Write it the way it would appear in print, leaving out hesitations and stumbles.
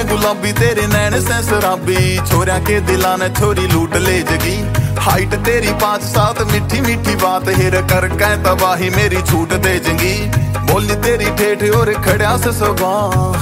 गुलाबी तेरे नैन से शराबी, छोरिया के दिला ने छोरी लूट ले जगी। हाइट तेरी 5-7 मीठी मीठी बात, हिर कर कै तबाही मेरी छूट दे जंगी। बोली तेरी ठेठ और खड़ा से सुबह,